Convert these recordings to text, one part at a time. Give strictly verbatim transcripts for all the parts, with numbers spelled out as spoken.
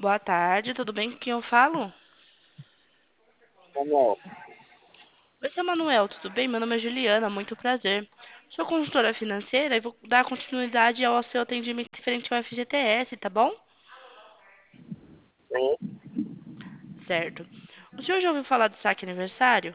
Boa tarde, tudo bem com quem eu falo? Samuel, Oi, seu Manuel, tudo bem? Meu nome é Juliana, muito prazer. Sou consultora financeira e vou dar continuidade ao seu atendimento referente ao F G T S, tá bom? sim, Certo. O senhor já ouviu falar do saque aniversário?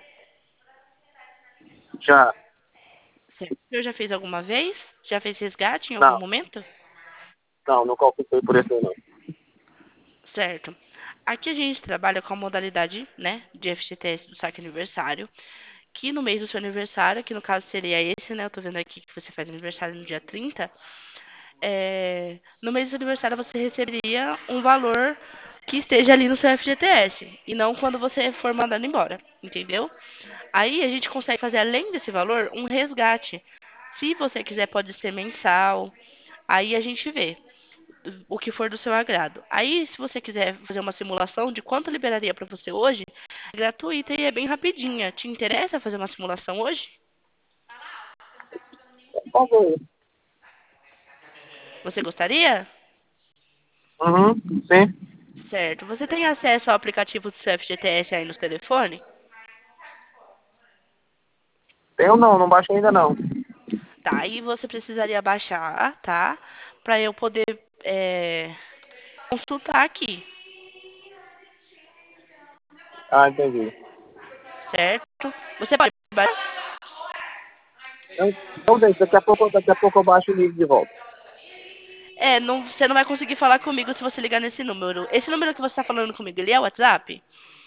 já. Certo. O senhor já fez alguma vez? Já fez resgate em algum Não, momento? não, nunca optei por esse não. Certo. Aqui a gente trabalha com a modalidade, né, de F G T S do saque aniversário, que no mês do seu aniversário, que no caso seria esse, né, eu tô vendo aqui que você faz aniversário no dia trinta. É, no mês do seu aniversário você receberia um valor que esteja ali no seu F G T S e não quando você for mandado embora, entendeu? Aí a gente consegue fazer além desse valor um resgate. Se você quiser pode ser mensal. Aí a gente vê o que for do seu agrado. Aí se você quiser fazer uma simulação de quanto liberaria para você hoje, é gratuita e é bem rapidinha. Te interessa fazer uma simulação hoje? Qual foi? Você gostaria? Uhum, sim. Certo. Você tem acesso ao aplicativo do seu F G T S aí no telefone? Eu não, não baixei ainda não. Tá, aí você precisaria baixar, tá? Pra eu poder é, consultar aqui, Ah, entendi. certo? Você pode baixar? Então, então deixa, daqui a pouco, daqui a pouco eu baixo o livro de volta. É, não, você não vai conseguir falar comigo se você ligar nesse número. Esse número que você tá falando comigo, ele é o WhatsApp?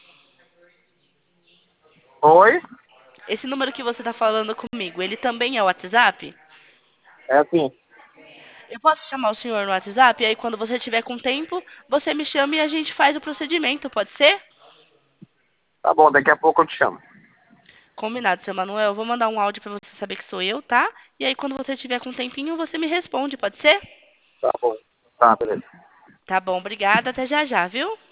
Oi? Esse número que você tá falando comigo, ele também é o WhatsApp? É assim, Eu posso chamar o senhor no WhatsApp? E aí, quando você tiver com tempo, você me chama e a gente faz o procedimento, pode ser? tá bom, daqui a pouco eu te chamo. Combinado, seu Manuel. Eu vou mandar um áudio pra você saber que sou eu, tá? E aí, quando você tiver com um tempinho, você me responde, pode ser? Tá bom. Tá, beleza. Tá bom, obrigada. Até já já, viu?